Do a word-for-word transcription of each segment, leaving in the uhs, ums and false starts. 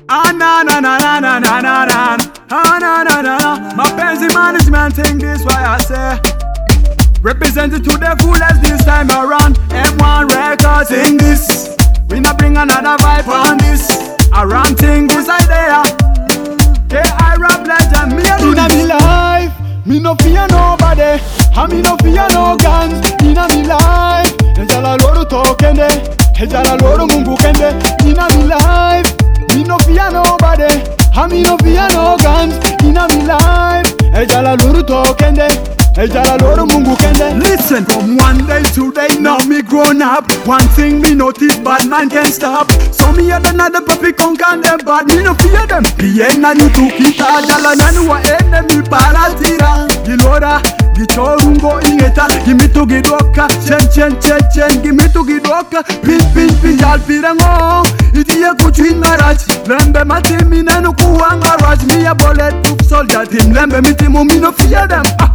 Ah na na na na na na na na. Ah na na na na. Mapenzi management thing, this why I say. Represented to the fullest this time around. M one Records in this. We not bring another vibe on this. Around thing who's idea. K I rap legend, me a do Inna me life, me no fear nobody. And me no fear no guns. Inna me life, ejala loro tokende, ejala loro mungu kende. Inna me life, me no fear nobody. And me no fear no guns. Inna me life, ejala loro tokende, ejala loro mungu kende. Listen, from one day to day, now me grown up. One thing me notice, bad man can't stop. So me had another puppy conquer them, but me no fear them. Piena ni tukita, jala nanu wa enemy palatira. Gilora, gichorungo ingeta, gimme to gidoka, chen chen chen chen, gimme to gidoka, pin pin pin jal pirango. Idiya kuchin garage, lembe mati mi nenu kuang garage. Me a bulletproof soldier team, lembe mi team, me no fear them. Ah.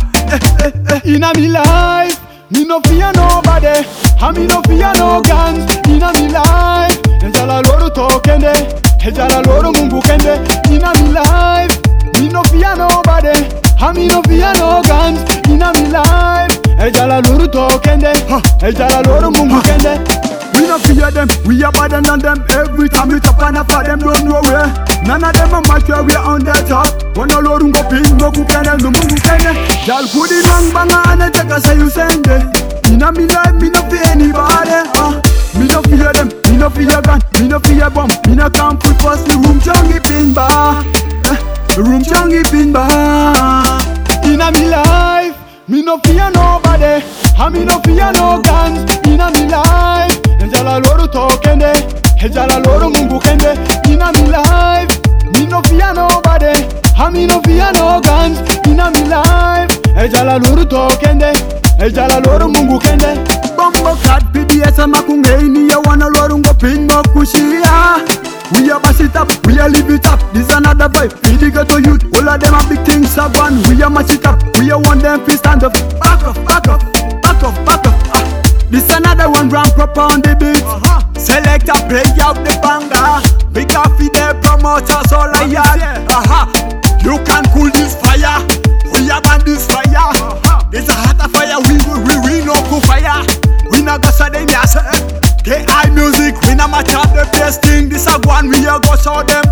Inna me life, me no fear nobody. And me no fear no guns. Inna me life, ejala loro tokende, ejala loro mungu kende. Inna me life, me no fear nobody. And me no fear no guns. Inna me life, ejala loro tokende, ejala loro mungu kende. We no fear them, we are better than them. Every time we top and for them don't know where. None of them are much where we on the top. One of them go pin, go kukene, no mungu kene. Y'all put it wrong, banga and take us say you send it. Inna me life, me no fear anybody. Uh. Me no fear them, me no fear gun, me no fear bomb. Me no come put first the room chungy pin bar. Uh, the room chungy pin bar. Inna me life, me no fear nobody. And me no fear no guns. Inna me life, ejala loro tokende, ejala loro mungu kende. Inna me life, me no fear nobody. And me no fear no guns. Inna me life, ejala loro tokende, ejala loro mungu kende. Bumbo cat P D S and makungeni ya wana loro ngo pinbo kushia. We are mash it up, we are live it up. This another vibe, we dig to youth. All of them are big things are gone. We are mash it up, we are one them fist stand up. Back off, back off, back off, back off. Ah. This another one round proper on the beat. Uh-huh. Select a play out the banger. Big coffee the promoters all I had. Aha. You can cool this fire. We are burn this fire. Uh-huh. There's a hotter fire. We we we, we no cool fire. We no go so them yes. K I music. We no match up the best thing. This a one we a go show them.